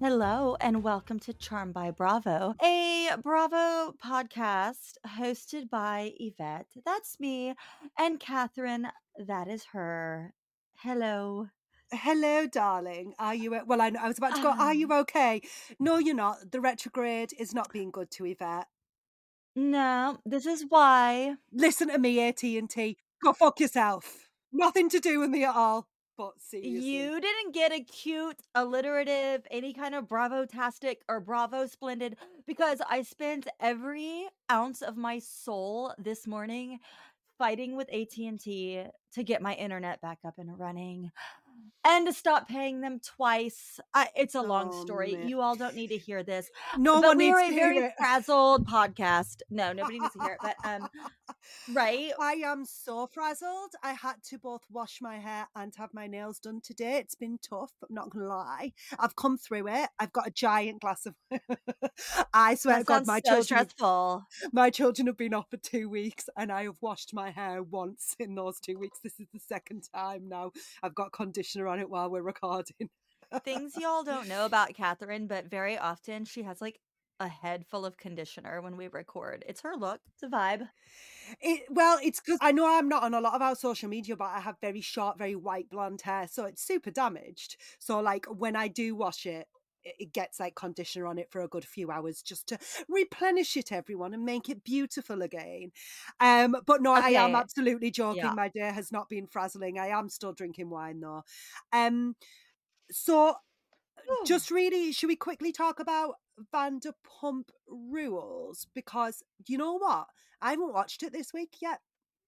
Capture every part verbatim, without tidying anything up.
Hello and welcome to Charm by Bravo, a Bravo podcast hosted by Yvette, that's me, and Catherine, that is her. Hello. Hello, darling. Are you? Well, I, I was about to go. Are you okay? No, you're not. The retrograde is not being good to Yvette. No, this is why. Listen to me, A T and T. Go fuck yourself. Nothing to do with me at all. But seriously, You didn't get a cute, alliterative, any kind of Bravo-tastic or Bravo Splendid because I spent every ounce of my soul this morning fighting with A T and T to get my internet back up and running and to stop paying them twice. I, it's a long oh, story. mate. You all don't need to hear this. No But one we needs are a to very hear it. frazzled podcast. No, nobody needs to hear it. But um, right? I am so frazzled. I had to both wash my hair and have my nails done today. It's been tough, I'm not going to lie. I've come through it. I've got a giant glass of. I swear That to God, sounds my so children. stressful. My children have been off for two weeks and I have washed my hair once in those two weeks. This is the second time now. I've got conditioner on it while we're recording. Things y'all don't know about Catherine, but very often she has like a head full of conditioner when we record. It's her look. It's a vibe. It, well, it's because I know I'm not on a lot of our social media, but I have very short, very white blonde hair. So it's super damaged. So like when I do wash it, it gets like conditioner on it for a good few hours just to replenish it, everyone, and make it beautiful again. Um, but no, Okay. I am absolutely joking. Yeah. My day has not been frazzling. I am still drinking wine though. Um, so just really, should we quickly talk about Vanderpump Rules? Because you know what? I haven't watched it this week yet.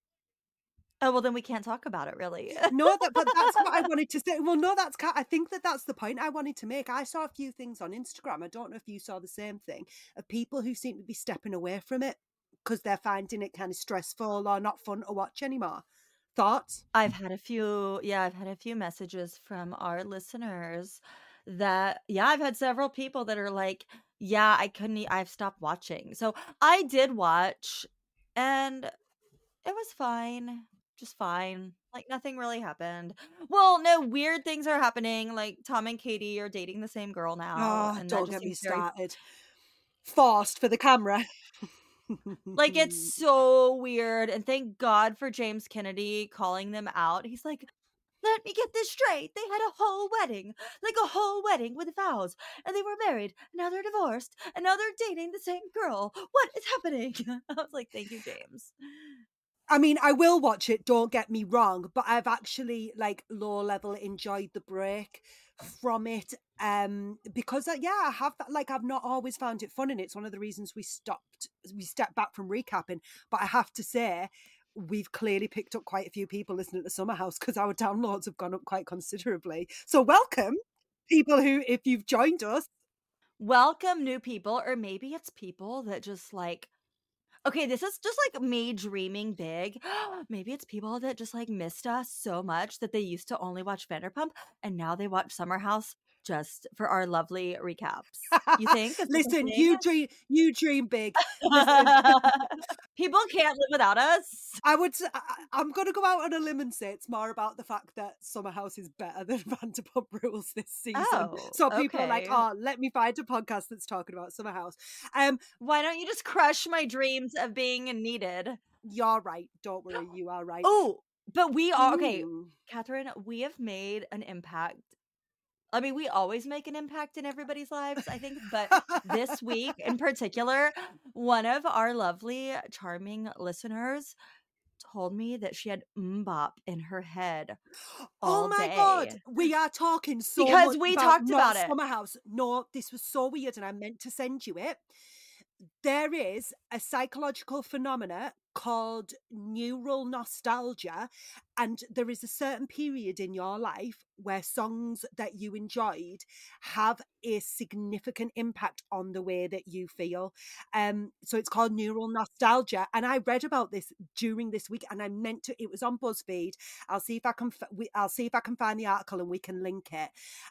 Oh, well, then we can't talk about it, really. No, that, but that's what I wanted to say. Well, no, that's I think that that's the point I wanted to make. I saw a few things on Instagram. I don't know if you saw the same thing of people who seem to be stepping away from it because they're finding it kind of stressful or not fun to watch anymore. Thoughts? I've had a few, yeah, I've had a few messages from our listeners that, yeah, I've had several people that are like, yeah, I couldn't, e- I've stopped watching. So I did watch and it was fine, just fine. Like nothing really happened. Well, no, weird things are happening. Like Tom and Katie are dating the same girl now. Oh, And that don't just get me seems very, started. Forced for the camera. like, it's so weird. And thank God for James Kennedy calling them out. He's like, let me get this straight. They had a whole wedding, like a whole wedding with vows, and they were married. Now they're divorced, and now they're dating the same girl. What is happening? I was like, thank you, James. I mean, I will watch it, don't get me wrong, but I've actually like low level enjoyed the break from it. Um, because uh, yeah, I have that, like, I've not always found it fun, and it's one of the reasons we stopped, we stepped back from recapping. But I have to say, we've clearly picked up quite a few people listening to Summer House because our downloads have gone up quite considerably. So welcome, people who, if you've joined us. Welcome, new people, or maybe it's people that just like, okay, this is just like me dreaming big. Maybe it's people that just like missed us so much that they used to only watch Vanderpump and now they watch Summer House just for our lovely recaps. You think? Is this a Listen, thing? you dream, you dream big. Listen, People can't live without us. I would. I, I'm going to go out on a limb and say it's more about the fact that Summer House is better than Vanderpump Rules this season. Oh, So people are like, okay. "Oh, let me find a podcast that's talking about Summer House." Um, Why don't you just crush my dreams of being needed? you're right. Don't worry, you are right. Oh, but we are okay, Ooh. Catherine. We have made an impact. I mean, we always make an impact in everybody's lives, I think. But this week in particular, one of our lovely, charming listeners told me that she had Mbop in her head all Oh my day. God, we are talking so Because much we about talked not about it. Summer House. No, this was so weird, and I meant to send you it. There is a psychological phenomena called neural nostalgia, and there is a certain period in your life where songs that you enjoyed have a significant impact on the way that you feel. Um, so it's called neural nostalgia, and I read about this during this week, and I meant to. It was on BuzzFeed. I'll see if I can. I'll see if I can find the article, and we can link it.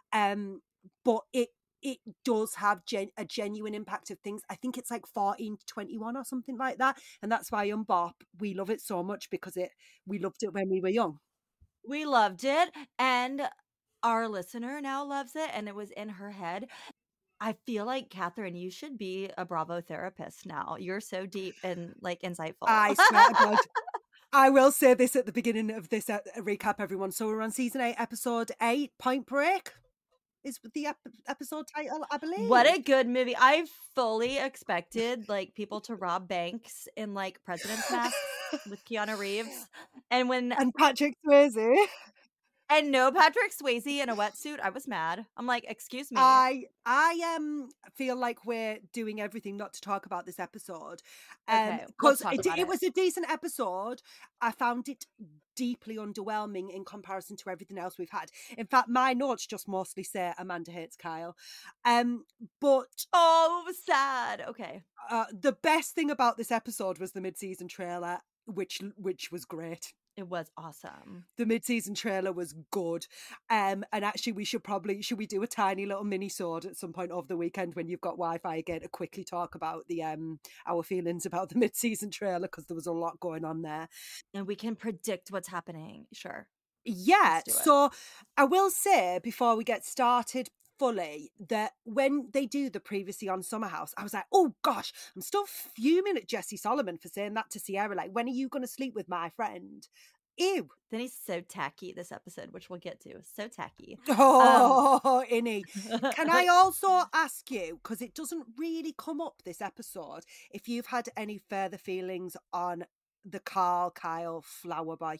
Um, but it it does have gen- a genuine impact of things. I think it's like fourteen to twenty-one or something like that. And that's why Mbop, we love it so much because it we loved it when we were young. We loved it. And our listener now loves it. And it was in her head. I feel like, Catherine, you should be a Bravo therapist now. You're so deep and, like, insightful. I swear to God. I will say this at the beginning of this uh, recap, everyone. So we're on season eight, episode eight, Point Break is the ep- episode title, I believe. What a good movie. I fully expected, like, people to rob banks in, like, president's masks with Keanu Reeves. And when And Patrick Swayze. And no Patrick Swayze in a wetsuit, I was mad. I'm like, excuse me. I I um feel like we're doing everything not to talk about this episode. Um Okay, let's because talk it, about it it. was a decent episode. I found it deeply underwhelming in comparison to everything else we've had. In fact, my notes just mostly say Amanda hates Kyle. Um but Oh, it was sad. Okay. uh, the best thing about this episode was the mid-season trailer, which which was great. It was awesome. The mid-season trailer was good. Um, and actually we should probably, should we do a tiny little mini-sode at some point over the weekend when you've got Wi-Fi again to quickly talk about the um our feelings about the mid-season trailer, because there was a lot going on there. And we can predict what's happening. Sure. Yeah, Let's do it. so I will say before we get started fully that when they do the previously on Summer House, I was like, oh gosh, I'm still fuming at Jesse Solomon for saying that to Sierra, like, when are you going to sleep with my friend? Ew. Then he's so tacky this episode, which we'll get to. So tacky. Oh, um, Innie. Can I also ask you, because it doesn't really come up this episode, if you've had any further feelings on the Carl, Kyle, Flower Boy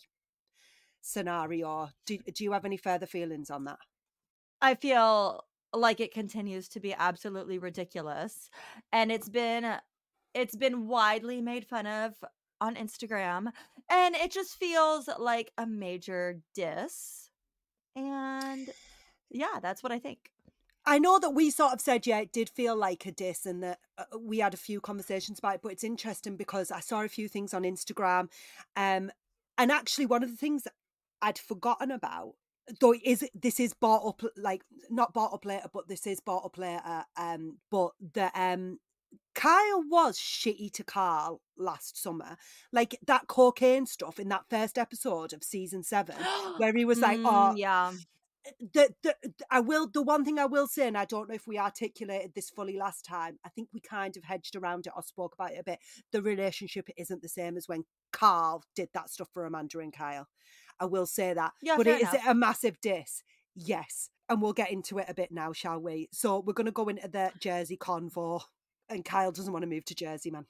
scenario? Do, do you have any further feelings on that? I feel like it continues to be absolutely ridiculous. And it's been it's been widely made fun of on Instagram. And it just feels like a major diss. And yeah, that's what I think. I know that we sort of said, yeah, it did feel like a diss, and that uh, we had a few conversations about it, but it's interesting because I saw a few things on Instagram. Um, and actually one of the things I'd forgotten about, though is this is brought up, like, not brought up later, but this is brought up later, um, but the um Kyle was shitty to Carl last summer. Like, that cocaine stuff in that first episode of season seven, where he was like, Mm, oh, yeah. the, the I will the one thing I will say, and I don't know if we articulated this fully last time, I think we kind of hedged around it or spoke about it a bit. The relationship isn't the same as when Carl did that stuff for Amanda and Kyle. I will say that. Yeah, but fair is enough. it a massive diss? Yes. And we'll get into it a bit now, shall we? So we're going to go into the Jersey convo. And Kyle doesn't want to move to Jersey, man.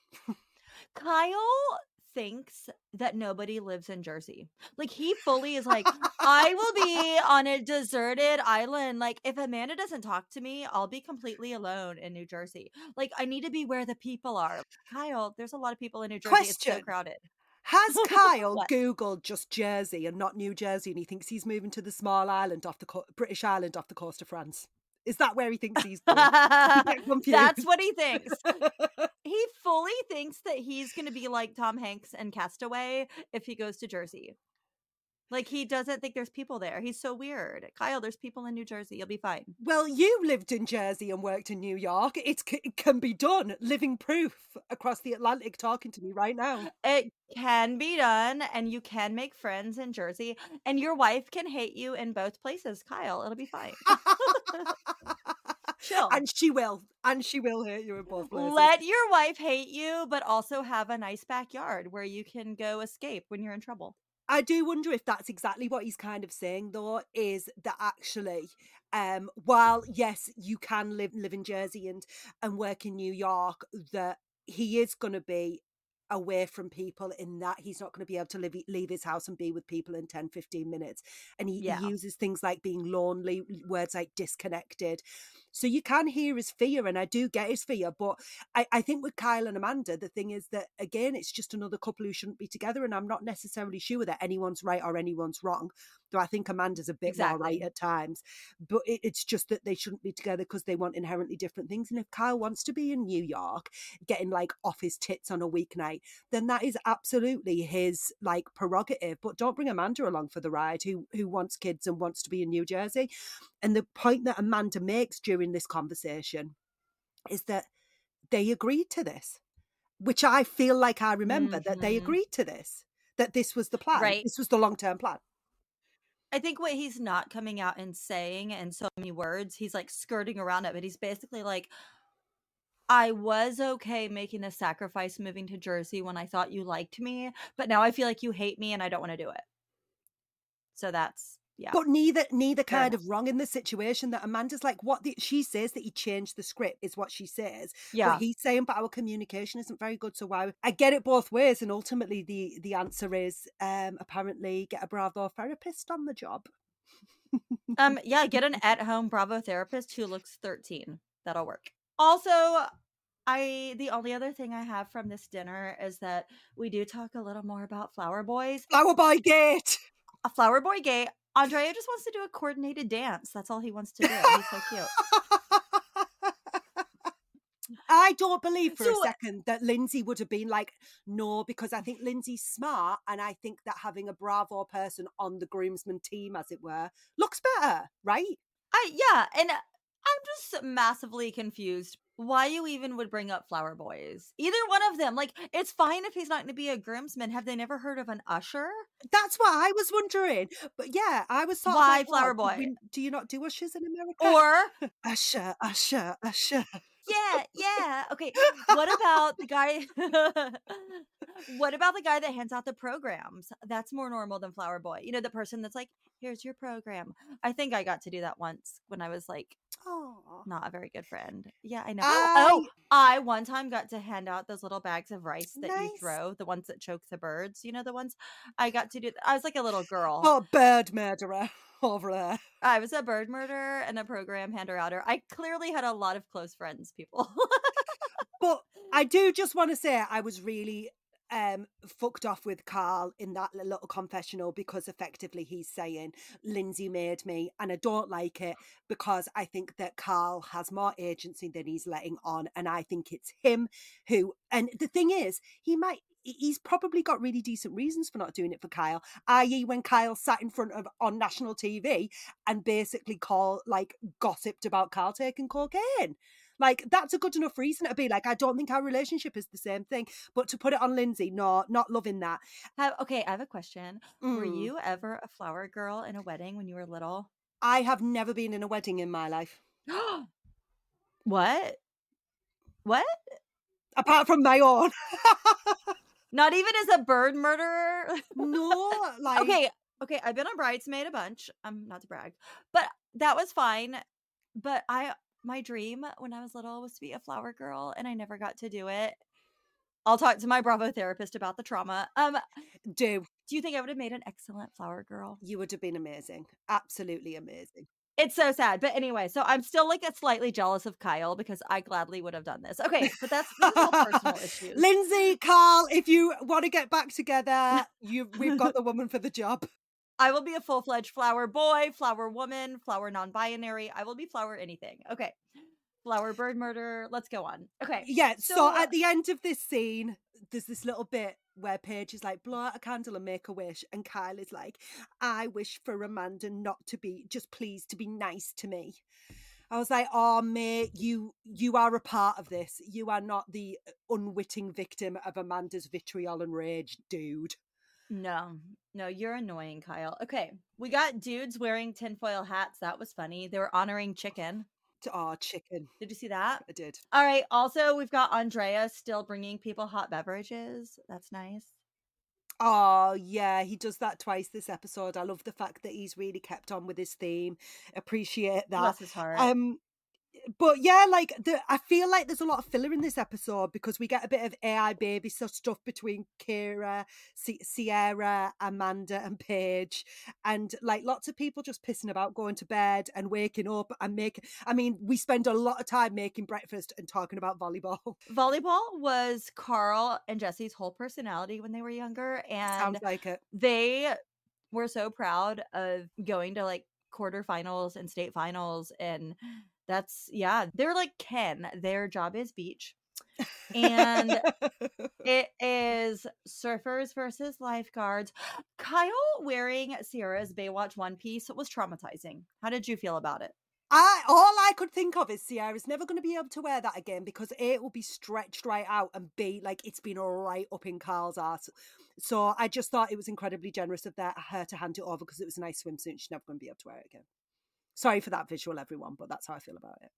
Kyle thinks that nobody lives in Jersey. Like, he fully is like, I will be on a deserted island. Like, if Amanda doesn't talk to me, I'll be completely alone in New Jersey. Like, I need to be where the people are. Kyle, there's a lot of people in New Jersey. It's so Question. crowded. Has Kyle What? Googled just Jersey and not New Jersey, and he thinks he's moving to the small island off the co- British island off the coast of France? Is that where he thinks he's going? That's what he thinks. He fully thinks that he's going to be like Tom Hanks and Castaway if he goes to Jersey. Like, he doesn't think there's people there. He's so weird. Kyle, there's people in New Jersey. You'll be fine. Well, you lived in Jersey and worked in New York. It, c- it can be done. Living proof across the Atlantic talking to me right now. It can be done, and you can make friends in Jersey, and your wife can hate you in both places, Kyle. It'll be fine. Chill. And she will. And she will hate you in both places. Let your wife hate you, but also have a nice backyard where you can go escape when you're in trouble. I do wonder if that's exactly what he's kind of saying, though, is that actually, um, while, yes, you can live live in Jersey and, and work in New York, that he is going to be away from people, in that he's not going to be able to live, leave his house and be with people in ten, fifteen minutes. And he, Yeah. he uses things like being lonely, words like disconnected. So you can hear his fear, and I do get his fear. But I, I think with Kyle and Amanda, the thing is that, again, it's just another couple who shouldn't be together. And I'm not necessarily sure that anyone's right or anyone's wrong. Though I think Amanda's a bit Exactly. more right at times. But it, it's just that they shouldn't be together because they want inherently different things. And if Kyle wants to be in New York, getting like off his tits on a weeknight, then that is absolutely his like prerogative. But don't bring Amanda along for the ride, who who wants kids and wants to be in New Jersey. And the point that Amanda makes during this conversation is that they agreed to this, which I feel like I remember, mm-hmm. that they agreed to this, that this was the plan. Right. This was the long-term plan. I think what he's not coming out and saying in so many words, he's like skirting around it, but he's basically like, I was okay making the sacrifice moving to Jersey when I thought you liked me, but now I feel like you hate me and I don't want to do it. So that's, yeah. But neither neither Fair kind enough. of wrong in the situation. That Amanda's like, what the, she says that he changed the script is what she says. Yeah. What he's saying, but our communication isn't very good. So why? I get it both ways, and ultimately the the answer is um, apparently get a Bravo therapist on the job. um, yeah, get an at-home Bravo therapist who looks thirteen. That'll work. Also, I the only other thing I have from this dinner is that we do talk a little more about Flower Boys. Flower Boy Gate. A Flower Boy Gate. Andrea just wants to do a coordinated dance. That's all he wants to do. He's so cute. I don't believe for So- a second that Lindsay would have been like, no, because I think Lindsay's smart, and I think that having a Bravo person on the groomsman team, as it were, looks better, right? I yeah, and I'm just massively confused why you even would bring up Flower Boys. Either one of them. Like, it's fine if he's not going to be a groomsman. Have they never heard of an usher? That's what I was wondering. But yeah, I was sort Why of like, Flower oh, Boy? we- do you not do ushers in America? Or usher, usher, usher. yeah, yeah. Okay. What about the guy? What about the guy that hands out the programs? That's more normal than Flower Boy. You know, the person that's like, here's your program. I think I got to do that once when I was like Oh, not a very good friend. Yeah, I know. I- Oh, I one time got to hand out those little bags of rice that you Nice. throw, the ones that choke the birds. You know, the ones I got to do. I was like a little girl. oh, bird murderer over there. I was a bird murderer and a program hander outer. I clearly had a lot of close friends, people. But I do just want to say I was really um fucked off with Carl in that little confessional, because effectively he's saying Lindsay made me, and I don't like it because I think that Carl has more agency than he's letting on, and I think it's him who, and the thing is, he might he's probably got really decent reasons for not doing it for Kyle, that is when Kyle sat in front of on national T V and basically call like gossiped about Carl taking cocaine. Like, that's a good enough reason to be like, I don't think our relationship is the same thing. But to put it on Lindsay, no, not loving that. Have, okay, I have a question. Were Mm. you ever a flower girl in a wedding when you were little? I have never been in a wedding in my life. What? What? Apart from my own. Not even as a bird murderer? No, like... Okay, okay, I've been on Bridesmaid a bunch. Um, not to brag, but that was fine. But I, my dream when I was little was to be a flower girl, and I never got to do it. I'll talk to my Bravo therapist about the trauma. Um, Do. do you think I would have made an excellent flower girl? You would have been amazing. Absolutely amazing. It's so sad. But anyway, so I'm still like a slightly jealous of Kyle because I gladly would have done this. Okay, but that's, this is all personal issues. Lindsay, Carl, if you want to get back together, you we've got the woman for the job. I will be a full-fledged flower boy, flower woman, flower non-binary. I will be flower anything. Okay. Flower bird murder. Let's go on. Okay. Yeah, so, So- at the end of this scene, there's this little bit where Paige is like, blow out a candle and make a wish. And Kyle is like, I wish for Amanda not to be, just please to be nice to me. I was like, oh, mate, you you are a part of this. You are not the unwitting victim of Amanda's vitriol and rage, dude. No, no, you're annoying, Kyle. Okay. We got dudes wearing tinfoil hats. That was funny. They were honoring chicken. Oh, chicken. Did you see that? I did. All right. Also, we've got Andrea still bringing people hot beverages. That's nice. Oh, yeah, he does that twice this episode. I love the fact that he's really kept on with his theme. Appreciate that. Bless his heart. Um, but yeah, like the I feel like there's a lot of filler in this episode because we get a bit of A I baby stuff stuff between Kira, C- Sierra, Amanda, and Paige, and like lots of people just pissing about going to bed and waking up and making. I mean, we spend a lot of time making breakfast and talking about volleyball. Volleyball was Carl and Jesse's whole personality when they were younger, and Sounds like it. they were so proud of going to like quarterfinals and state finals, and that's yeah, they're like Ken. Their job is beach, and it is surfers versus lifeguards. Kyle wearing Sierra's Baywatch one piece was traumatizing. How did you feel about it? I all I could think of is Sierra's never going to be able to wear that again because A, it will be stretched right out, and B, like it's been right up in Carl's ass. So I just thought it was incredibly generous of that, her to hand it over because it was a nice swimsuit. She's never going to be able to wear it again. Sorry for that visual, everyone, but that's how I feel about it.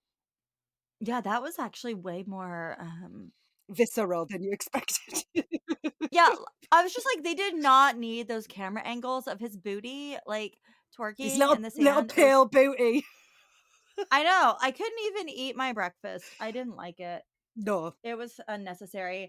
Yeah, that was actually way more um visceral than you expected. Yeah, I was just like, they did not need those camera angles of his booty, like, His twerking little, in the little sand. It was pale booty. I know. I couldn't even eat my breakfast. I didn't like it. No. It was unnecessary.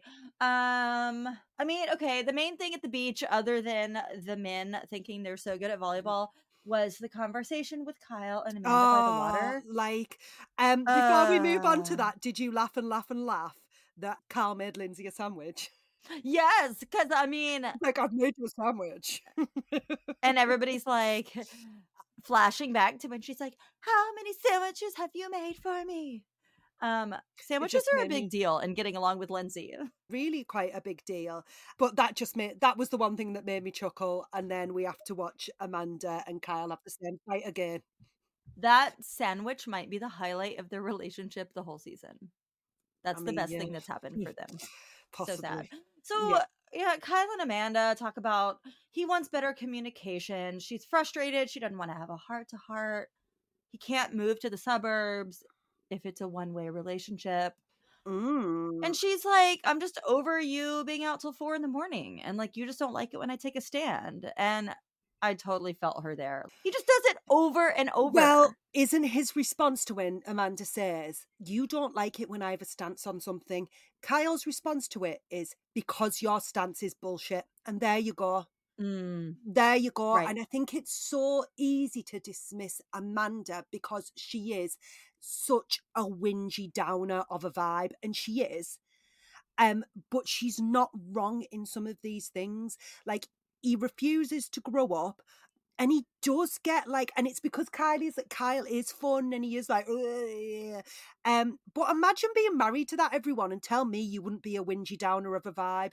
Um, I mean, okay, the main thing at the beach, other than the men thinking they're so good at volleyball, was the conversation with Kyle and Amanda by the Oh, water. like, um, before we move on to Uh. that, did you laugh and laugh and laugh that Kyle made Lindsay a sandwich? Yes, because I mean, Like, I've made you a sandwich. and everybody's like flashing back to when she's like, "How many sandwiches have you made for me?" Um, sandwiches just are a made big me- deal in getting along with Lindsay. Really quite a big deal. But that just made that was the one thing that made me chuckle. And then we have to watch Amanda and Kyle have the same fight again. That sandwich might be the highlight of their relationship the whole season. That's I the mean, best yeah. thing that's happened for them. Possibly. So sad. So Yeah. yeah, Kyle and Amanda talk about he wants better communication. She's frustrated. She doesn't want to have a heart to heart. He can't move to the suburbs if it's a one-way relationship. Mm. And she's like, I'm just over you being out till four in the morning. And like, you just don't like it when I take a stand. And I totally felt her there. He just does it over and over. Well, isn't his response to when Amanda says, you don't like it when I have a stance on something? Kyle's response to it is, because your stance is bullshit. And there you go. Mm, There you go. right. And I think it's so easy to dismiss Amanda because she is such a whingy downer of a vibe. And she is. Um, but she's not wrong in some of these things. Like, he refuses to grow up. And he does get like, and it's because Kylie's like Kyle is fun and he is like, ugh. um. But imagine being married to that, everyone, and tell me you wouldn't be a whingy downer of a vibe.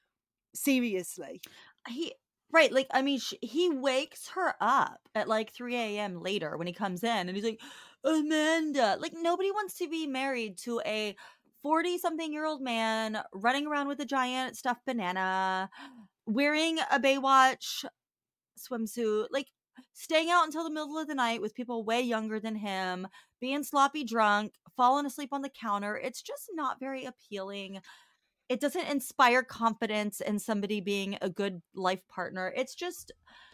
Seriously, He right, like I mean, sh- he wakes her up at like three a.m. later when he comes in, and he's like, Amanda. Like nobody wants to be married to a forty-something-year-old man running around with a giant stuffed banana, wearing a Baywatch swimsuit, like staying out until the middle of the night with people way younger than him, being sloppy drunk, falling asleep on the counter. It's just not very appealing. It doesn't inspire confidence in somebody being a good life partner. It's just,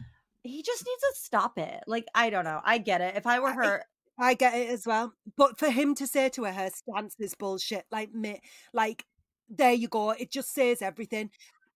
he just needs to stop it. Like, I don't know. I get it. If I were her, I, I get it as well. But for him to say to her, her stance is bullshit, like me, like there you go. It just says everything.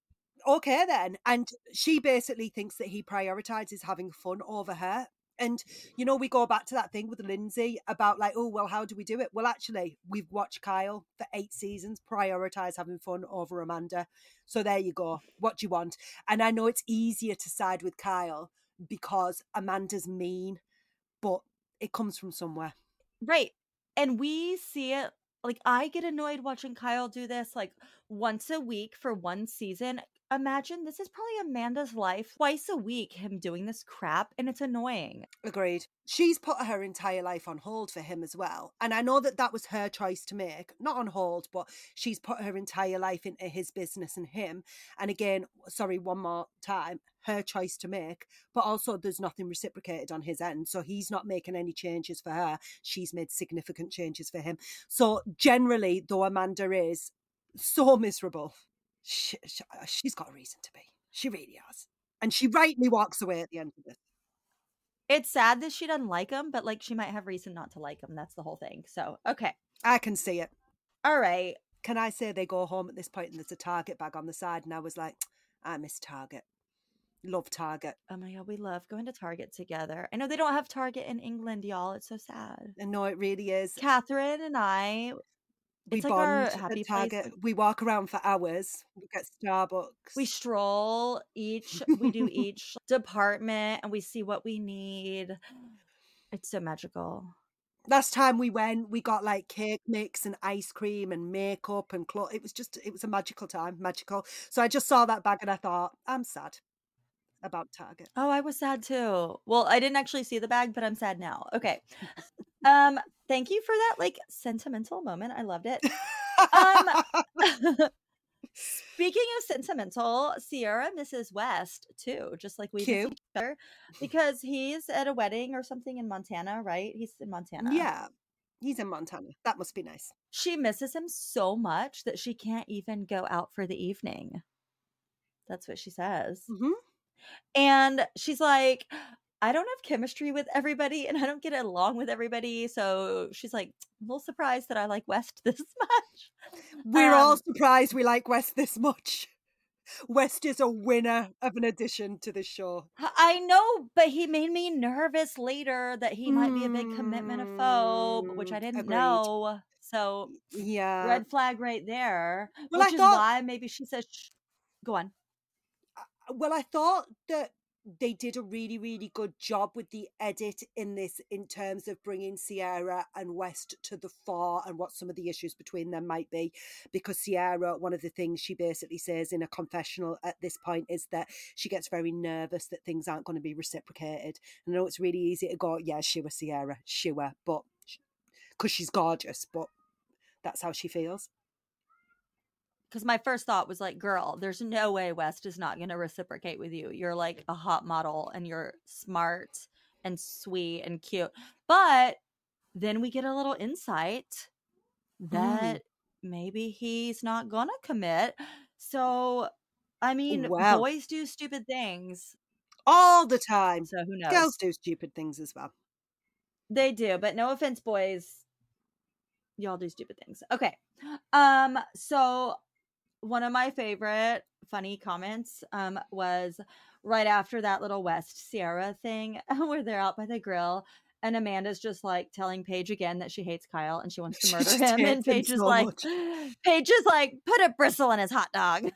Okay then. And she basically thinks that he prioritizes having fun over her. And, you know, we go back to that thing with Lindsay about like, oh, well, how do we do it? Well, actually, we've watched Kyle for eight seasons prioritize having fun over Amanda. So there you go. What do you want? And I know it's easier to side with Kyle because Amanda's mean, but it comes from somewhere. right. And we see it, like, I get annoyed watching Kyle do this like once a week for one season. Imagine this is probably Amanda's life twice a week, him doing this crap, and it's annoying. Agreed. She's put her entire life on hold for him as well. And I know that that was her choice to make. Not on hold, but she's put her entire life into his business and him. And again, sorry, one more time, her choice to make. But also there's nothing reciprocated on his end. So he's not making any changes for her. She's made significant changes for him. So generally, though Amanda is so miserable, she, she, she's got a reason to be. She really has. And she rightly walks away at the end of this. It's sad that she doesn't like him, but like she might have reason not to like him. That's the whole thing. So, okay. I can see it. All right. Can I say they go home at this point and there's a Target bag on the side, and I was like, I miss Target. Love Target. Oh my God, we love going to Target together. I know they don't have Target in England, y'all. It's so sad. I know it really is. Catherine and I, We it's like our bond happy at Target. place. Like, we walk around for hours. We get Starbucks. we stroll each, we do each department and we see what we need. It's so magical. Last time we went, we got like cake mix and ice cream and makeup and clothes. It was just, it was a magical time, magical. So I just saw that bag and I thought, I'm sad. about Target. Oh, I was sad too. Well, I didn't actually see the bag, but I'm sad now. Okay. Um, thank you for that like sentimental moment. I loved it. Um Speaking of sentimental, Sierra misses West too, just like we miss Cute. each other, because he's at a wedding or something in Montana, right? He's in Montana. Yeah, he's in Montana. That must be nice. She misses him so much that she can't even go out for the evening. That's what she says. Mhm. And she's like, I don't have chemistry with everybody and I don't get along with everybody. So she's like, I'm a little surprised that I like West this much. We're all Um, surprised we like West this much. West is a winner of an addition to the show. I know, but he made me nervous later that he might be a big commitment phobe, which Mm, I didn't agreed. know. So, Yeah. red flag right there, Well, I which is thought why maybe she says, Shh. Go on. well, I thought that they did a really, really good job with the edit in this in terms of bringing Sierra and West to the fore and what some of the issues between them might be. Because Sierra, one of the things she basically says in a confessional at this point is that she gets very nervous that things aren't going to be reciprocated. And I know it's really easy to go, yeah, sure, Sierra, sure, but because she's gorgeous, but that's how she feels. Because my first thought was like, girl, there's no way West is not going to reciprocate with you. You're like a hot model and you're smart and sweet and cute. But then we get a little insight that Mm. maybe he's not going to commit. So, I mean, Well, boys do stupid things. all the time. So who knows? Girls do stupid things as well. They do, but no offense, boys. Y'all do stupid things. Okay. Um, so one of my favorite funny comments um was right after that little West Sierra thing where they're out by the grill and Amanda's just like telling Paige again that she hates Kyle and she wants to She murder just him, hates and him Paige is so like much. Paige is like, put a bristle in his hot dog.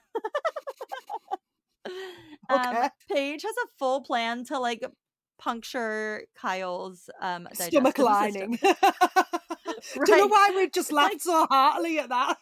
um Okay. Paige has a full plan to like puncture Kyle's um Stomach digestive system. lining. Don't know Right. why we just It's laughed like, so heartily at that.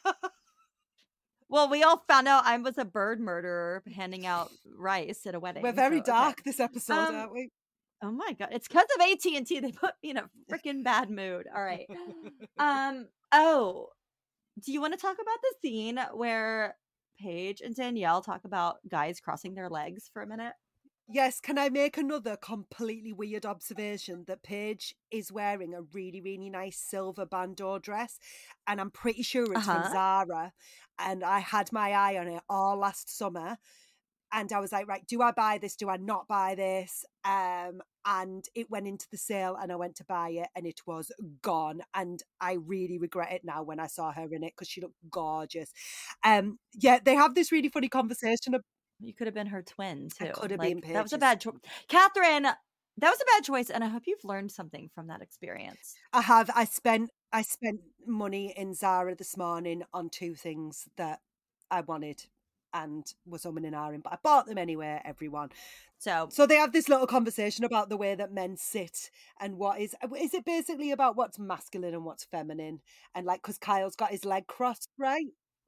well, we all found out I was a bird murderer handing out rice at a wedding. We're very so, okay. dark this episode, Um, aren't we? Oh my god, it's because of A T and T. They put me in a freaking bad mood. All right. Um. Oh, do you want to talk about the scene where Paige and Danielle talk about guys crossing their legs for a minute? Yes, can I make another completely weird observation that Paige is wearing a really, really nice silver bandeau dress, and I'm pretty sure it's from Uh-huh. Zara, and I had my eye on it all last summer, and I was like, right, do I buy this? Do I not buy this? Um, and it went into the sale, and I went to buy it, and it was gone, and I really regret it now when I saw her in it because she looked gorgeous. Um, yeah, they have this really funny conversation. You could have been her twin I too. could have Like been that was a Paige's. bad choice, Catherine. That was a bad choice, and I hope you've learned something from that experience. I have. I spent I spent money in Zara this morning on two things that I wanted and was umming and ahhing, but I bought them anyway, everyone. So, So they have this little conversation about the way that men sit and what is is it basically about what's masculine and what's feminine, and like because Kyle's got his leg crossed, right?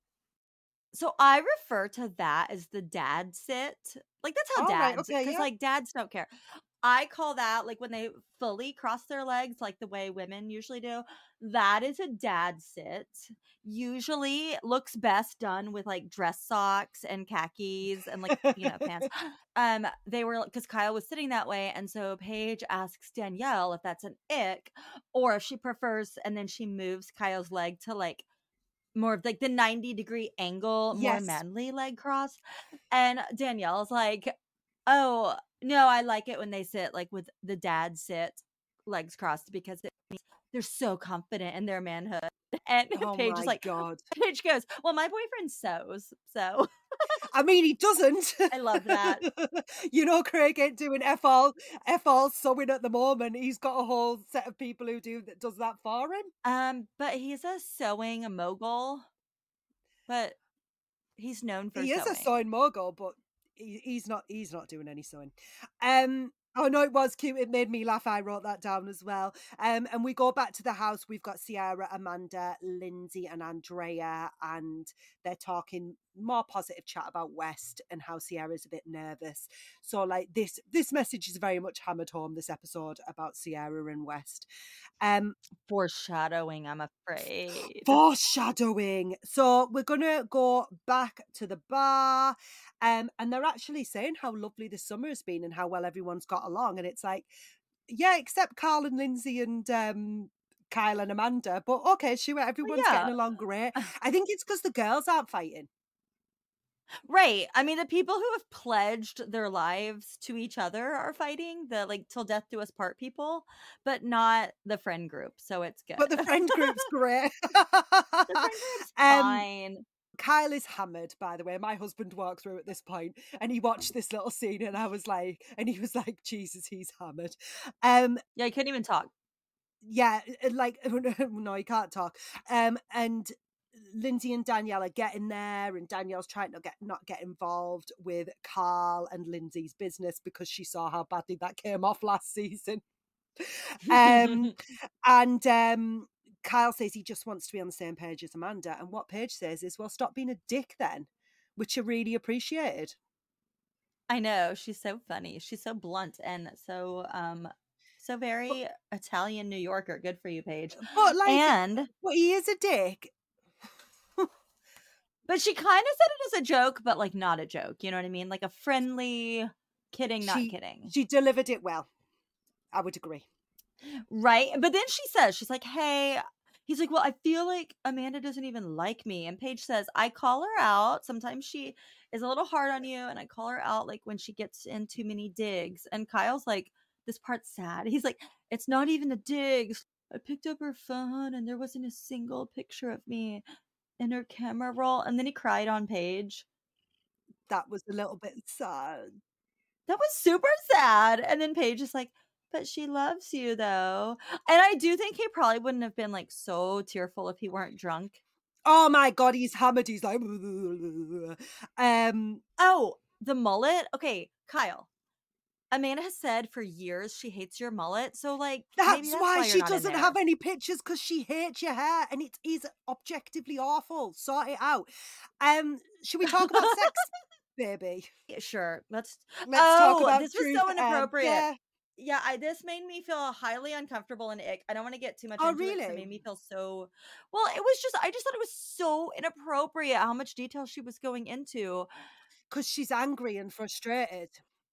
so I refer to that as the dad sit. Like that's how All right, dads, okay, because yeah. like dads don't care. I call that like when they fully cross their legs, like the way women usually do. That is a dad sit. Usually looks best done with like dress socks and khakis and like, you know, pants. Um, they were because Kyle was sitting that way. And so Paige asks Danielle if that's an ick or if she prefers, and then she moves Kyle's leg to like more of like the ninety degree angle, more Yes. manly leg cross. And Danielle's like, oh, no, I like it when they sit like with the dad sit legs crossed because it means they're so confident in their manhood. And Oh Paige my is like, God. Paige goes, well, my boyfriend sews. So I mean, he doesn't. I love that. You know, Craig ain't doing F all F all sewing at the moment. He's got a whole set of people who do that does that for him. Um, but he's a sewing mogul, but he's known for He is a sewing. sewing mogul, but he, he's not. He's not doing any sewing. Um. Oh no, it was cute. It made me laugh. I wrote that down as well. Um, and we go back to the house. We've got Ciara, Amanda, Lindsay, and Andrea, and they're talking more positive chat about West and how Ciara's a bit nervous. So, like this, this message is very much hammered home this episode about Ciara and West. Um, Foreshadowing, I'm afraid. foreshadowing. So we're gonna go back to the bar, um, and they're actually saying how lovely the summer has been and how well everyone's got along. And it's like, yeah, except Carl and Lindsay and um, Kyle and Amanda. But okay, sure, Well, everyone's yeah. getting along great. I think it's because the girls aren't fighting. Right. I mean, the people who have pledged their lives to each other are fighting, the like till death do us part people, but not the friend group. So it's good. But the friend group's great. The friend group's um, fine. Kyle is hammered, by the way. My husband walked through at this point and he watched this little scene and I was like, and he was like, Jesus, he's hammered. Um, Yeah, I couldn't even talk. yeah, uh, like, no, he can't talk. Um, and Lindsay and Danielle are getting there, and Danielle's trying to get not get involved with Carl and Lindsay's business because she saw how badly that came off last season. um, and um, Kyle says he just wants to be on the same page as Amanda, and what Paige says is, "Well, stop being a dick then," which I really appreciated. I know, she's so funny. She's so blunt and so um so But, very Italian New Yorker. Good for you, Paige. but like, And but he is a dick. but she kind of said it as a joke, but like not a joke. You know what I mean? Like a friendly kidding, not She kidding. she delivered it well. I would agree. Right? But then she says, she's like, hey, he's like, well, I feel like Amanda doesn't even like me. And Paige says, I call her out. Sometimes she is a little hard on you. And I call her out like when she gets in too many digs. And Kyle's like, this part's sad. He's like, it's not even the digs. I picked up her phone and there wasn't a single picture of me in her camera roll. And then he cried on Paige. That was a little bit sad. That was super sad. And then Paige is like, but she loves you though. And I do think he probably wouldn't have been like so tearful if he weren't drunk. Oh my god, he's hammered. He's like, um, Oh, the mullet. Okay, Kyle. Amanda has said for years she hates your mullet. So like maybe that's that's why why you're she not in doesn't there. have any pictures because she hates your hair and it is objectively awful. Sort it out. Um, should we talk about sex, baby? Yeah, sure. Let's Let's talk Oh, about this was truth. so Um, inappropriate. yeah. Yeah, I this made me feel highly uncomfortable and ick. I don't want to get too much Oh, into it because it made really? me feel so well, it was just I just thought it was so inappropriate how much detail she was going into. Because she's angry and frustrated.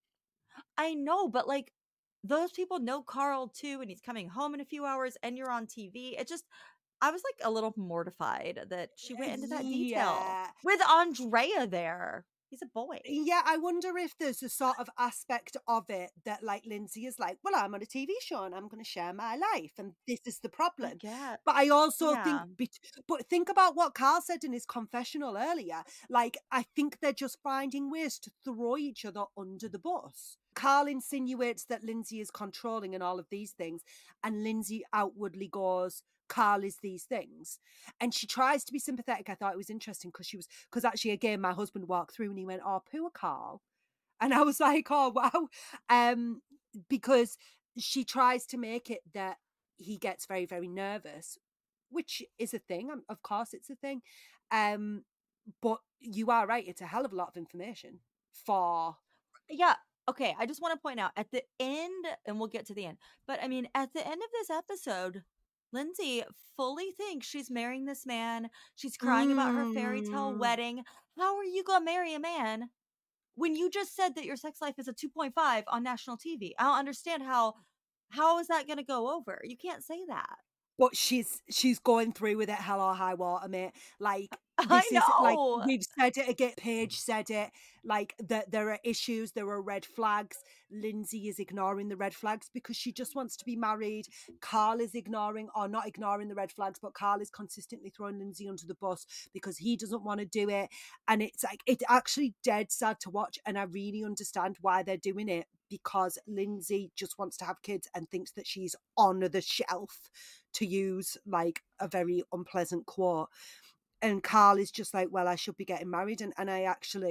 I know, but like those people know Carl too, and he's coming home in a few hours, and you're on T V. It just, I was like a little mortified that she went into that detail Yeah. with Andrea there. He's a boy. Yeah, I wonder if there's a sort of aspect of it that, like, Lindsay is like, well, I'm on a T V show and I'm going to share my life, and this is the I problem. get, But I also think, yeah, bet- but think about what Carl said in his confessional earlier. Like, I think they're just finding ways to throw each other under the bus. Carl insinuates that Lindsay is controlling and all of these things, and Lindsay outwardly goes, Carl is these things. And she tries to be sympathetic. I thought it was interesting because she was, because actually, again, my husband walked through and he went, oh, poor Carl. And I was like, oh, wow. Um, because she tries to make it that he gets very, very nervous, which is a thing. Um, Of course, it's a thing. Um, but you are right. It's a hell of a lot of information for. yeah. Okay, I just want to point out at the end, and we'll get to the end, but I mean, at the end of this episode, Lindsay fully thinks she's marrying this man. She's crying about her fairy tale Mm. wedding. How are you gonna marry a man when you just said that your sex life is a two point five on national T V? I don't understand how how is that going to go over? You can't say that. But she's she's going through with it hell or high water, mate. Like, I this is like, know. we've said it again. Paige said it. Like, that there are issues, there are red flags. Lindsay is ignoring the red flags because she just wants to be married. Carl is ignoring, or not ignoring the red flags, but Carl is consistently throwing Lindsay under the bus because he doesn't want to do it. And it's like, it's actually dead sad to watch. And I really understand why they're doing it, because Lindsay just wants to have kids and thinks that she's on the shelf, to use like a very unpleasant quote. And Carl is just like, well, I should be getting married. And, and I actually,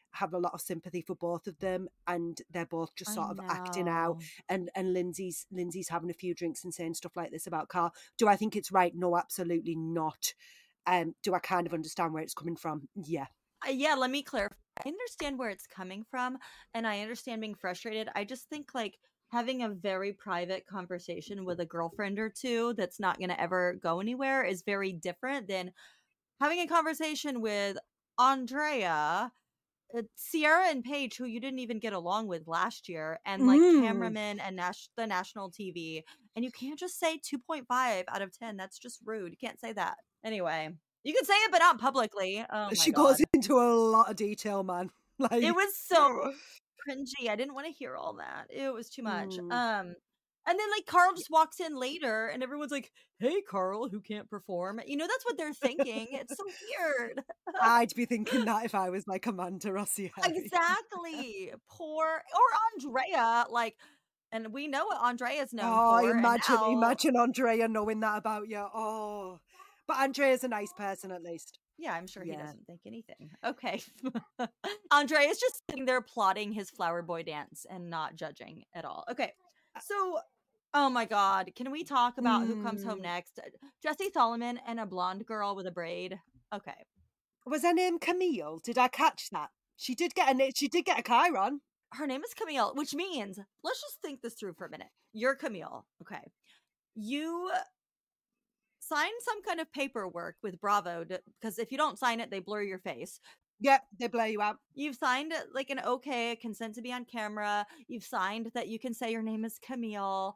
have a lot of sympathy for both of them, and they're both just I sort of acting out. know. And and Lindsay's Lindsay's having a few drinks and saying stuff like this about Carl. Do I think it's right? No, absolutely not. Um, do I kind of understand where it's coming from? Yeah. Uh, yeah, let me clarify. I understand where it's coming from, and I understand being frustrated. I just think like having a very private conversation with a girlfriend or two that's not going to ever go anywhere is very different than having a conversation with Andrea, uh, Sierra and Paige, who you didn't even get along with last year, and like Mm. cameramen and nas- the national T V. And you can't just say two point five out of ten. That's just rude. You can't say that. Anyway, you can say it, but not publicly. Oh my She God. goes into a lot of detail, man. Like It was so cringy. I didn't want to hear all that. It was too much. Mm. Um, and then like Carl just walks in later, and everyone's like, "Hey, Carl, who can't perform?" You know, that's what they're thinking. It's so weird. I'd be thinking that if I was like Amanda Rossi. Exactly. Poor or Andrea, like, and we know what Andrea's known Oh, for. And imagine, now, imagine Andrea knowing that about you. Oh, but Andrea's a nice person at least. yeah, I'm sure he Yeah. doesn't think anything. Okay. Andrea's just sitting there plotting his flower boy dance and not judging at all. Okay. So, oh my God. Can we talk about who comes home Mm. next? Jesse Solomon and a blonde girl with a braid. Okay. Was her name Camille? Did I catch that? She did get a na- she did get a Chiron. Her name is Camille, which means, let's just think this through for a minute. You're Camille. Okay. You sign some kind of paperwork with Bravo because if you don't sign it, they blur your face. Yep, they blur you out. You've signed like an okay, consent to be on camera. You've signed that you can say your name is Camille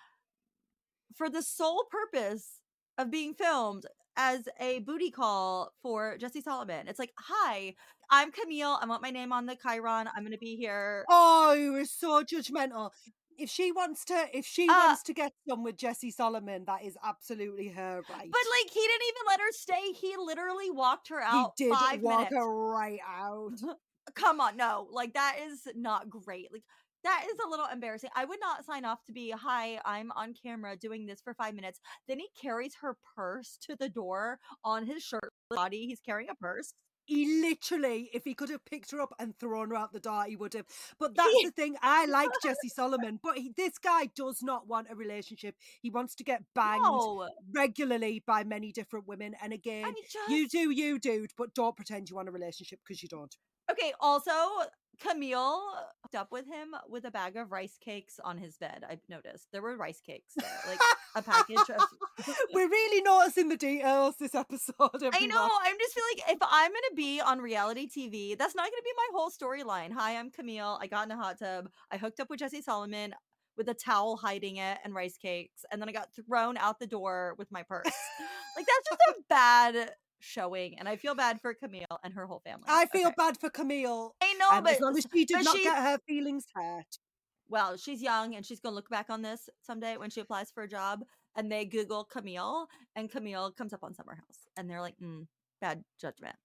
for the sole purpose of being filmed as a booty call for Jesse Solomon. It's like, hi, I'm Camille. I want my name on the Chiron. I'm going to be here. Oh, you were so judgmental. If she wants to, if she Uh, wants to get some with Jesse Solomon, that is absolutely her right. But like, he didn't even let her stay. He literally walked her he out did five walk minutes. her right out. Come on, no, like that is not great. Like that is a little embarrassing. I would not sign off to be, hi, I'm on camera doing this for five minutes. Then he carries her purse to the door on his shirt body. He's carrying a purse. He literally, if he could have picked her up and thrown her out the door, he would have. But that's the thing. I like Jesse Solomon, but he, this guy does not want a relationship. He wants to get banged No. regularly by many different women. And again, And he just... you do you, dude, but don't pretend you want a relationship because you don't. Okay, also, Camille hooked up with him with a bag of rice cakes on his bed. I noticed there were rice cakes there, like a package of... We're really noticing the details this episode. Everyone. I know. I'm just feeling like if I'm going to be on reality T V, that's not going to be my whole storyline. Hi, I'm Camille. I got in a hot tub. I hooked up with Jesse Solomon with a towel hiding it and rice cakes. And then I got thrown out the door with my purse. Like, that's just a bad showing. And I feel bad for Camille and her whole family. I feel Okay. bad for Camille. I know, um, but as long as she did but not she- get her feelings hurt. Well, she's young and she's going to look back on this someday when she applies for a job and they Google Camille and Camille comes up on Summer House and they're like, mm, bad judgment.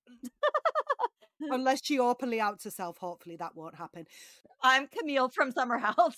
Unless she openly outs herself, hopefully that won't happen. I'm Camille from Summer House.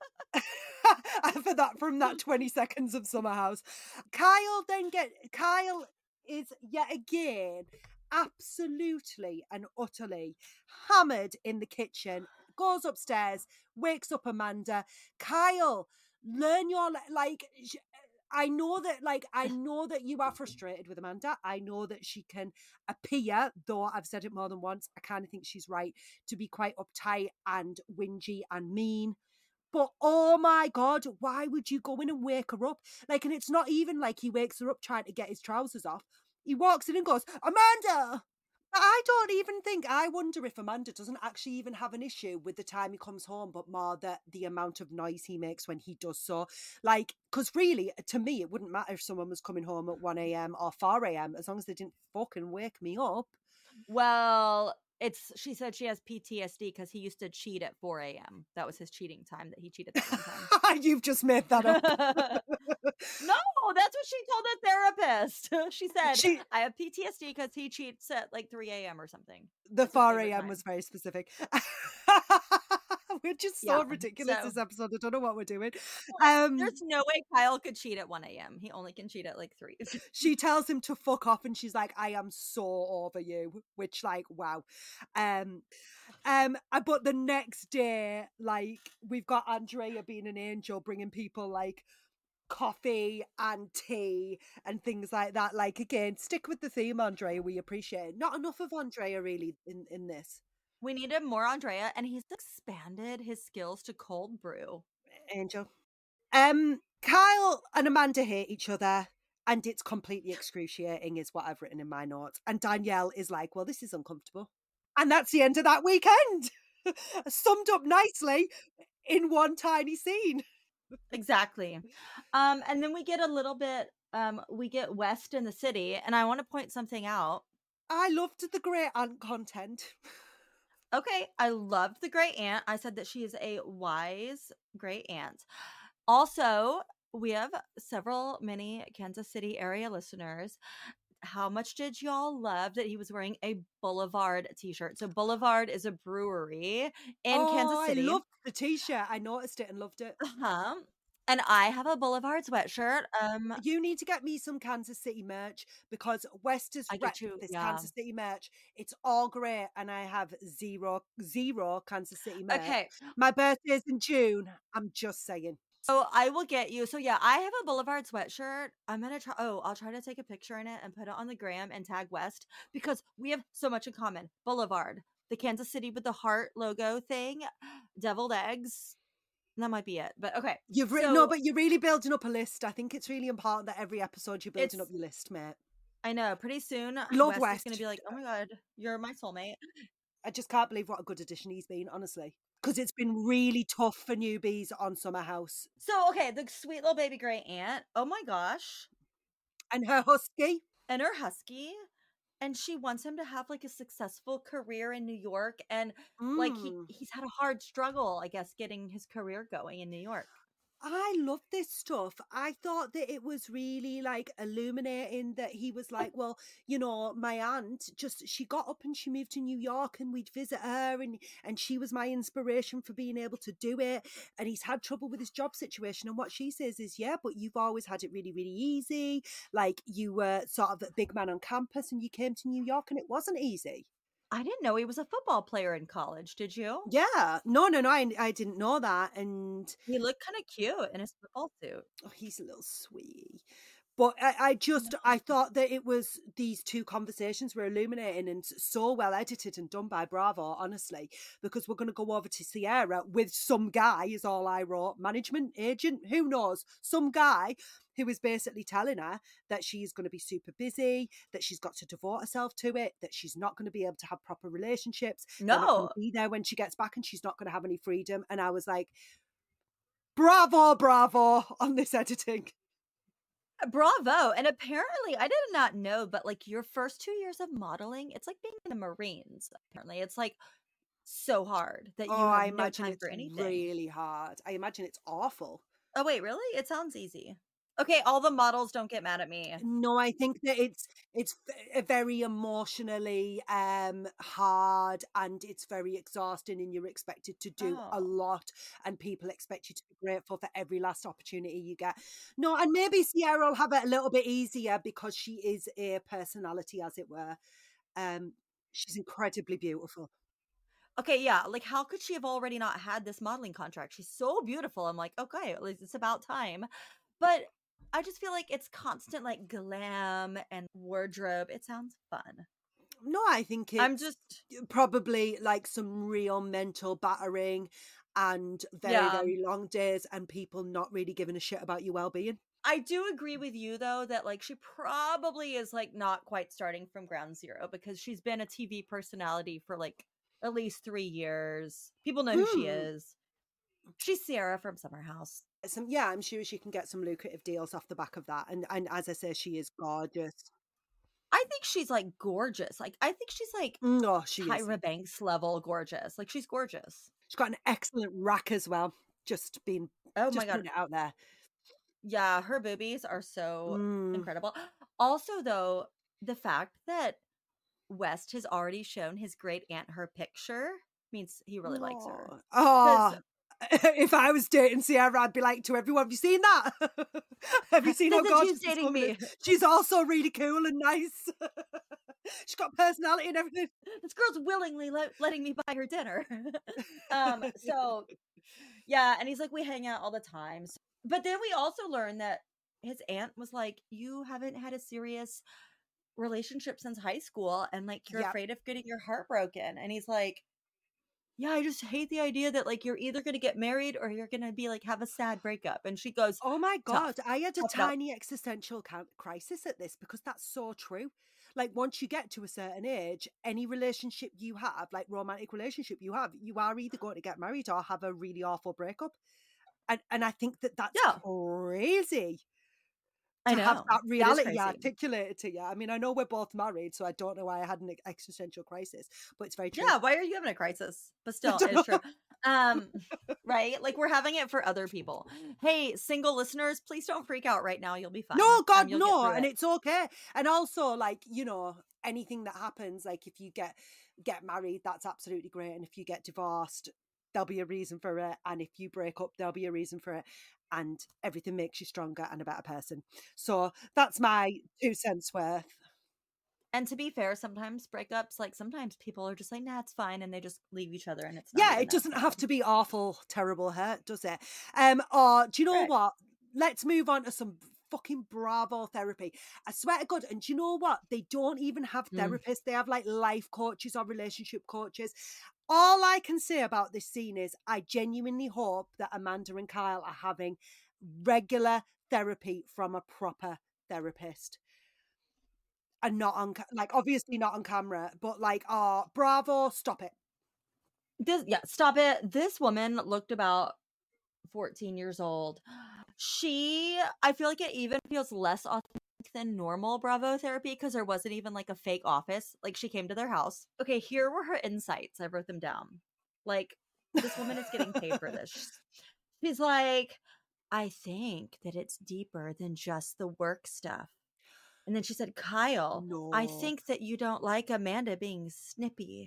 For that, from that twenty seconds of Summer House. Kyle then get, Kyle is yet again absolutely and utterly hammered in the kitchen, goes upstairs, wakes up Amanda. Kyle, learn your, like, I know that, like, I know that you are frustrated with Amanda. I know that she can appear, though I've said it more than once, I kind of think she's right, to be quite uptight and whingy and mean. But oh my God, why would you go in and wake her up? Like, and it's not even like he wakes her up trying to get his trousers off. He walks in and goes, Amanda! I don't even think, I wonder if Amanda doesn't actually even have an issue with the time he comes home, but more that the amount of noise he makes when he does so. Like, because really, to me, it wouldn't matter if someone was coming home at one a.m. or four a.m. as long as they didn't fucking wake me up. Well, it's she said she has P T S D because he used to cheat at four a.m. That was his cheating time that he cheated that one time. You've just made that up. No, that's what she told the therapist. She said, She- I have P T S D because he cheats at like three a.m. or something. The his four favorite a.m. time. was very specific. We're just Yeah, so ridiculous so this episode. I don't know what we're doing. well, Um, there's no way Kyle could cheat at one a.m. He only can cheat at like three. she tells him to fuck off, and she's like, "I am so over you," which, like, wow. Um, um, uh, but the next day, like, we've got Andrea being an angel, bringing people like coffee and tea and things like that. Like, again, stick with the theme, Andrea. We appreciate it. Not enough of Andrea really in in this. We needed more Andrea, and he's expanded his skills to cold brew. Angel. Um, Kyle and Amanda hate each other, and it's completely excruciating, is what I've written in my notes. And Danielle is like, well, this is uncomfortable. And that's the end of that weekend. Summed up nicely in one tiny scene. Exactly. Um, and then we get a little bit, um, we get West in the city, and I want to point something out. I loved the Great Aunt content. Okay, I loved the great aunt. I said that she is a wise great aunt. Also, we have several many Kansas City area listeners. How much did y'all love that he was wearing a Boulevard t-shirt? So Boulevard is a brewery in oh, Kansas City. I loved the t-shirt. I noticed it and loved it. Uh-huh. And I have a Boulevard sweatshirt. Um, You need to get me some Kansas City merch because West has I wrecked get you, this yeah. Kansas City merch. It's all great, and I have zero, zero Kansas City merch. Okay. My birthday's in June. I'm just saying. So I will get you. So yeah, I have a Boulevard sweatshirt. I'm gonna try. Oh, I'll try to take a picture in it and put it on the gram and tag West because we have so much in common. Boulevard, the Kansas City with the heart logo thing, deviled eggs. That might be it. But okay, You've re- so no, but you're really building up a list. I think it's really important that every episode you're building it's- up your list, mate. I know. Pretty soon, Love West, West. is gonna be like, "Oh my god, you're my soulmate." I just can't believe what a good addition he's been, honestly. Because it's been really tough for newbies on Summer House. So okay, the sweet little baby gray aunt. Oh my gosh, And her husky. and her husky. And she wants him to have like a successful career in New York. And like he Mm. he's had a hard struggle, I guess, getting his career going in New York. I love this stuff. I thought that it was really like illuminating that he was like, well, you know, my aunt just she got up and she moved to New York and we'd visit her and and she was my inspiration for being able to do it. And he's had trouble with his job situation. And what she says is, yeah, but you've always had it really, really easy. Like you were sort of a big man on campus and you came to New York and it wasn't easy. I didn't know he was a football player in college. Did you? Yeah. No, no, no. I, I didn't know that. And He looked kind of cute in his football suit. oh, he's a little sweetie. But I, I just, I thought that it was, these two conversations were illuminating and so well edited and done by Bravo, honestly, because we're going to go over to Sierra with some guy, is all I wrote, management agent, who knows, some guy who is basically telling her that she's going to be super busy, that she's got to devote herself to it, that she's not going to be able to have proper relationships. They're not going No. to be there when she gets back and she's not going to have any freedom. And I was like, bravo, bravo on this editing. Bravo. And apparently, I did not know, but like your first two years of modeling, it's like being in the Marines. Apparently, it's like so hard that you Oh, I have no imagine time it's for anything. really hard. I imagine it's awful. Oh, wait, really? It sounds easy. Okay, all the models don't get mad at me. No, I think that it's it's v- very emotionally um hard and it's very exhausting and you're expected to do a Oh. lot and people expect you to be grateful for every last opportunity you get. No, and maybe Sierra will have it a little bit easier because she is a personality, as it were. Um, she's incredibly beautiful. Okay, yeah. Like, how could she have already not had this modeling contract? She's so beautiful. I'm like, okay, at least it's about time. But I just feel like it's constant, like, glam and wardrobe. It sounds fun. No, I think it's I'm just, probably like some real mental battering and very, yeah. very long days and people not really giving a shit about your well-being. I do agree with you, though, that, like, she probably is, like, not quite starting from ground zero because she's been a T V personality for, like, at least three years. People know who she Hmm. is. She's Sierra from Summer House. Some, yeah, I'm sure she can get some lucrative deals off the back of that. And and as I say, she is gorgeous. I think she's, like, gorgeous. Like, I think she's, like, No, she is. Tyra Banks level gorgeous. Like, she's gorgeous. She's got an excellent rack as well. Just being, Oh just my God. putting it out there. Yeah, her boobies are so Mm. incredible. Also, though, the fact that West has already shown his great aunt her picture means he really likes her. Oh, 'Cause oh. If I was dating Sierra, I'd be like to everyone, have you seen that? Have you seen how Listen, she's gorgeous this dating woman is? me. She's also really cool and nice. She's got personality and everything. This girl's willingly let, letting me buy her dinner. um, so yeah, and he's like, we hang out all the time. So- but then we also learned that his aunt was like, you haven't had a serious relationship since high school, and like you're Yep. afraid of getting your heart broken. And he's like, yeah, I just hate the idea that like you're either gonna get married or you're gonna be like have a sad breakup. And she goes, Oh my tough, God, I had a tough it out. tiny existential ca- crisis at this because that's so true. Like once you get to a certain age, any relationship you have, like romantic relationship you have, you are either going to get married or have a really awful breakup. And and I think that that's Yeah, crazy I to have know that it is reality crazy. articulated to you. I mean, I know we're both married, so I don't know why I had an existential crisis, but it's very true. Yeah, why are you having a crisis? But I still, don't it's true. know. Um, right? Like we're having it for other people. Hey, single listeners, please don't freak out right now. You'll be fine. No, God, Um, you'll get no, through and it. it's okay. And also, like you know, anything that happens, like if you get get married, that's absolutely great. And if you get divorced, there'll be a reason for it. And if you break up, there'll be a reason for it. And everything makes you stronger and a better person. So that's my two cents worth. And to be fair, sometimes breakups, like sometimes people are just like, nah, it's fine, and they just leave each other, and it's not Yeah, even it that doesn't have sad. to be awful, terrible hurt, does it? Um, or do you know Right. what? Let's move on to some fucking Bravo therapy. I swear to God. And do you know what? They don't even have Mm. therapists. They have like life coaches or relationship coaches. All I can say about this scene is I genuinely hope that Amanda and Kyle are having regular therapy from a proper therapist. And not on, ca- like, obviously not on camera, but like, oh, Bravo, stop it. This, yeah, stop it. This woman looked about fourteen years old. She, I feel like it even feels less authentic than normal Bravo therapy because there wasn't even like a fake office. Like she came to their house. Okay, here were her insights. I wrote them down. Like this woman is getting paid for this. She's like, I think that it's deeper than just the work stuff. And then she said, Kyle, I No, think that you don't like Amanda being snippy.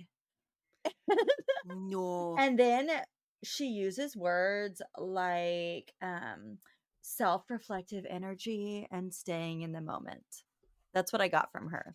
no. And then she uses words like um, self reflective energy and staying in the moment. That's what I got from her.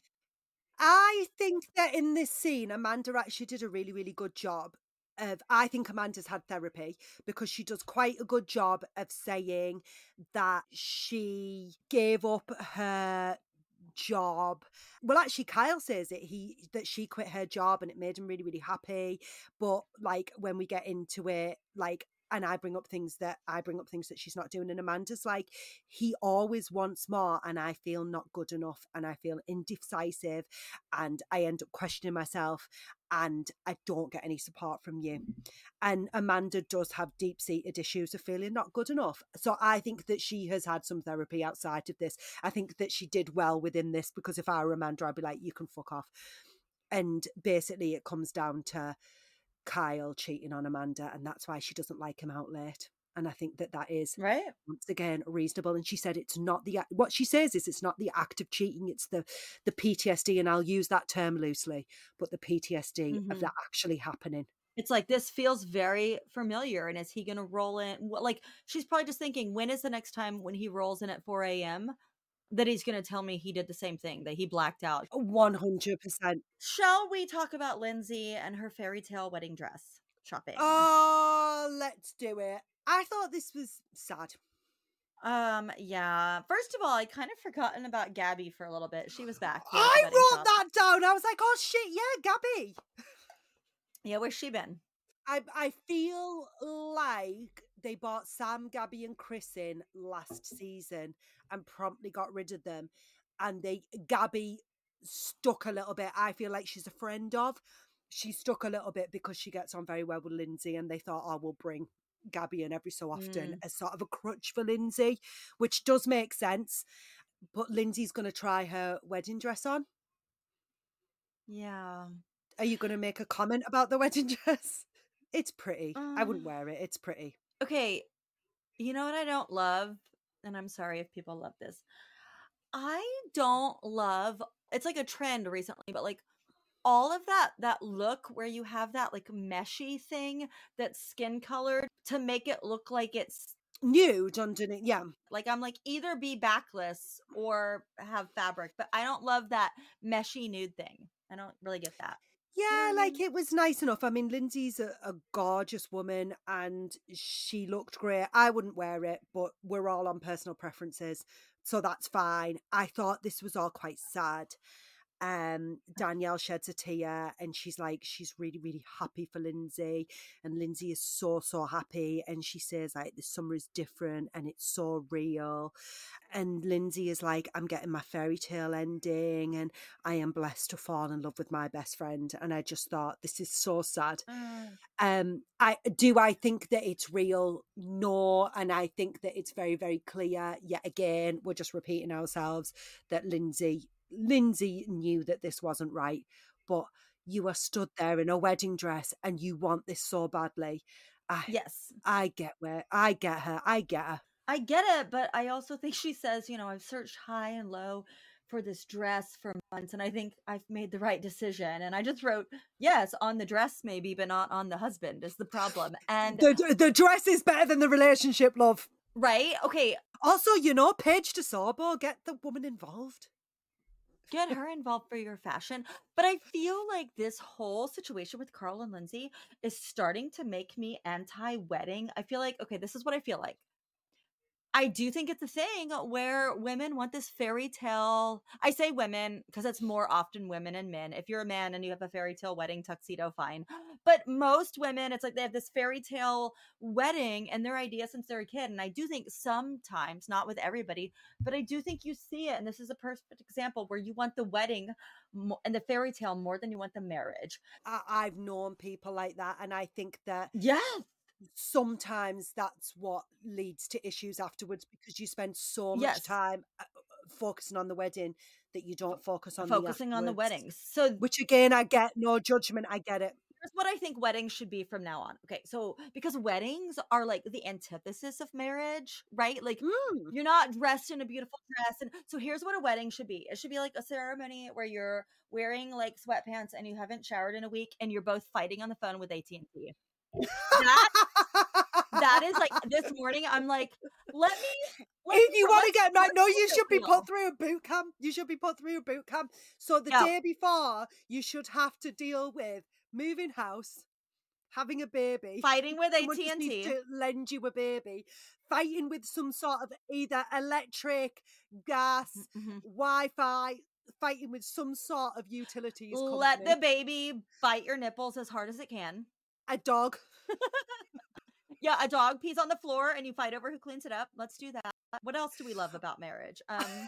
I think that in this scene, Amanda actually did a really, really good job of, I think Amanda's had therapy because she does quite a good job of saying that she gave up her job. Well, actually, Kyle says it, he that she quit her job and it made him really, really happy. But like when we get into it, like, and I bring up things that I bring up things that she's not doing, and Amanda's like, he always wants more, and I feel not good enough, and I feel indecisive, and I end up questioning myself, and I don't get any support from you. And Amanda does have deep seated issues of feeling not good enough. So I think that she has had some therapy outside of this. I think that she did well within this because if I were Amanda, I'd be like, you can fuck off. And basically, it comes down to Kyle cheating on Amanda, and that's why she doesn't like him out late. And I think that that is Right? once again reasonable. And she said it's not the what she says is it's not the act of cheating, it's the the P T S D, and I'll use that term loosely, but the P T S D of Mm-hmm. that actually happening. It's like this feels very familiar. And is he going to roll in? Like she's probably just thinking, when is the next time when he rolls in at four a.m. that he's going to tell me he did the same thing, that he blacked out? one hundred percent. Shall we talk about Lindsay and her fairy tale wedding dress shopping? Oh, let's do it. I thought this was sad. Um, yeah. First of all, I kind of forgotten about Gabby for a little bit. She was back here at the I wedding wrote shop. that down. I was like, oh shit, yeah, Gabby. Yeah, where's she been? I I feel like they bought Sam, Gabby, and Chris in last season and promptly got rid of them. And they Gabby stuck a little bit. I feel like she's a friend of. She stuck a little bit because she gets on very well with Lindsay, and they thought, oh, we'll bring Gabby in every so often Mm, as sort of a crutch for Lindsay, which does make sense. But Lindsay's going to try her wedding dress on. yeah. Are you going to make a comment about the wedding dress? It's pretty. I wouldn't Um, wear it. It's pretty. okay. You know what I don't love? And I'm sorry if people love this. I don't love, it's like a trend recently, but like all of that that look where you have that like meshy thing that's skin colored to make it look like it's nude underneath. Yeah. like I'm like either be backless or have fabric, but I don't love that meshy nude thing. I don't really get that. You know Yeah, what I like mean? it was nice enough. I mean, Lindsay's a, a gorgeous woman and she looked great. I wouldn't wear it, but we're all on personal preferences. So that's fine. I thought this was all quite sad. Um, Danielle sheds a tear and she's like, she's really, really happy for Lindsay. And Lindsay is so, so happy. And she says, like, this summer is different and it's so real. And Lindsay is like, I'm getting my fairy tale ending and I am blessed to fall in love with my best friend. And I just thought, this is so sad. Mm. Um, I do I think that it's real? No. And I think that it's very, very clear. Yet again, we're just repeating ourselves that Lindsay Lindsay knew that this wasn't right. But you are stood there in a wedding dress and you want this so badly. I Yes. I get where I get her. I get her. I get it, but I also think she says, you know, I've searched high and low for this dress for months and I think I've made the right decision. And I just wrote, yes, on the dress maybe, but not on the husband is the problem. And The the dress is better than the relationship, love. right? Okay, Also, you know, Paige DeSorbo, get the woman involved. get her involved for your fashion. But I feel like this whole situation with Carl and Lindsay is starting to make me anti-wedding. I feel like, okay, this is what I feel like. I do think it's a thing where women want this fairy tale. I say women because it's more often women and men. If you're a man and you have a fairy tale wedding tuxedo, fine. But most women, it's like they have this fairy tale wedding and their idea since they're a kid. And I do think sometimes, not with everybody, but I do think you see it. And this is a perfect example where you want the wedding mo- and the fairy tale more than you want the marriage. I, I've known people like that, and I think that Yeah. sometimes that's what leads to issues afterwards because you spend so much Yes. time uh, focusing on the wedding that you don't focus on Focusing the on the afterwards. weddings. So Which again, I get no judgment. I get it. here's what I think weddings should be from now on. Okay, so because weddings are like the antithesis of marriage, right? Like Mm. you're not dressed in a beautiful dress. And so here's what a wedding should be. It should be like a ceremony where you're wearing like sweatpants and you haven't showered in a week and you're both fighting on the phone with A T and T. That that is like this morning I'm like, let me let If me- you want to let's- get married, let's no, keep you it should be real. put through a boot camp. You should be put through a boot camp. So the Yeah. day before, you should have to deal with moving house, having a baby, Fighting with someone just needs A T and T. to lend you a baby, fighting with some sort of either electric, gas, Mhm. Wi-Fi, fighting with some sort of utilities Let company. the baby bite your nipples as hard as it can. A dog. Yeah, a dog pees on the floor and you fight over who cleans it up. Let's do that. What else do we love about marriage? Um,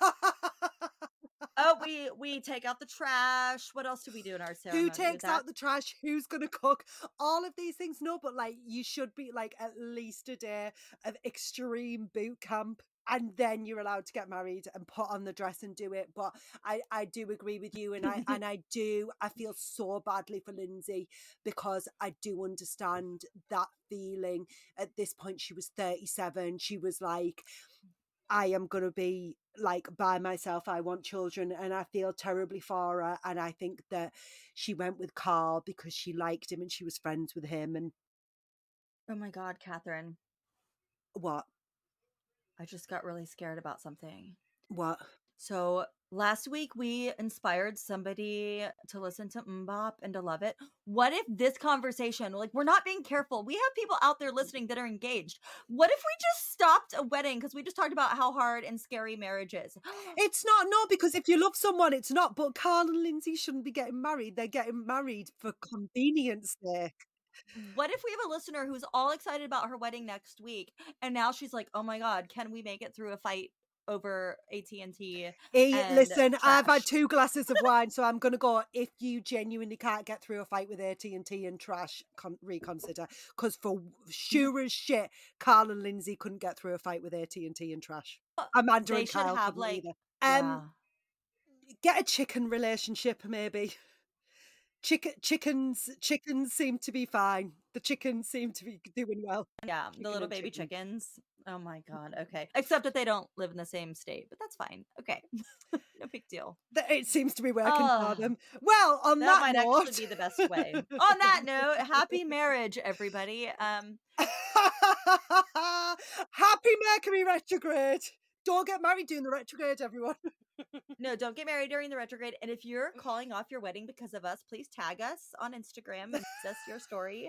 oh, we we take out the trash. What else do we do in our ceremony? Who with takes that? out the trash? Who's going to cook? All of these things. No, but like you should be like at least a day of extreme boot camp. And then you're allowed to get married and put on the dress and do it. But I, I do agree with you, and I and I do I feel so badly for Lindsay because I do understand that feeling. At this point, she was thirty-seven. She was like, I am going to be like by myself. I want children, and I feel terribly for her. And I think that she went with Carl because she liked him and she was friends with him. And Oh my God, Catherine. what? I just got really scared about something. What? So last week we inspired somebody to listen to Mbop and to love it. What if this conversation, like we're not being careful. We have people out there listening that are engaged. What if we just stopped a wedding? Because we just talked about how hard and scary marriage is. It's not, no, because if you love someone, it's not. But Carl and Lindsay shouldn't be getting married. They're getting married for convenience sake. What if we have a listener who's all excited about her wedding next week and now she's like, oh my God, can we make it through a fight over A T and T? Hey, listen, I've had trash? two glasses of wine, so I'm going to go, if you genuinely can't get through a fight with A T and T and trash, con- reconsider. Because for sure as shit, Carl and Lindsay couldn't get through a fight with A T and T and trash. Amanda They and should Kyle have couldn't like, either. yeah. Um, Get a chicken relationship, maybe. Chicken, chickens, chickens seem to be fine. The chickens seem to be doing well. Yeah, the Chicken little and baby chicken. chickens. Oh my God. Okay. Except that they don't live in the same state, but that's fine. Okay. No big deal. It seems to be working for Oh, them. Well, on that that might note, actually be the best way. On that note, happy marriage, everybody. Um, happy Mercury retrograde. Don't get married during the retrograde, everyone. no, don't get married during the retrograde. And if you're calling off your wedding because of us, please tag us on Instagram and send us your story.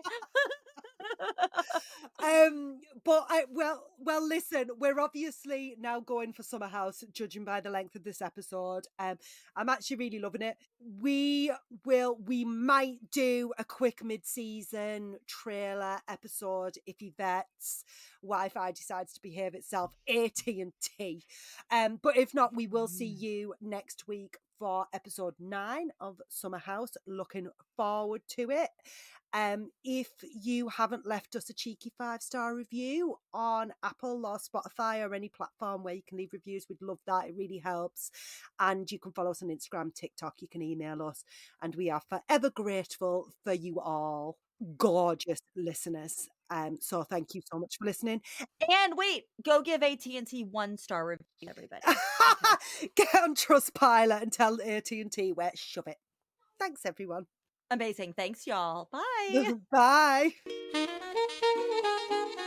um but I well well listen, we're obviously now going for Summer House, judging by the length of this episode. um I'm actually really loving it. We will we might do a quick mid-season trailer episode if Yvette's Wi-Fi decides to behave itself, A T and T. Um but if not, we will see you next week for episode nine of Summer House. Looking forward to it. Um, if you haven't left us a cheeky five-star review on Apple or Spotify or any platform where you can leave reviews, we'd love that. It really helps. And you can follow us on Instagram, TikTok, you can email us. And we are forever grateful for you all, gorgeous listeners. Um, so thank you so much for listening. And wait, go give A T and T one star review, everybody. Get on Trustpilot and tell A T and T where to shove it. Thanks, everyone. Amazing. Thanks, y'all. Bye. Bye.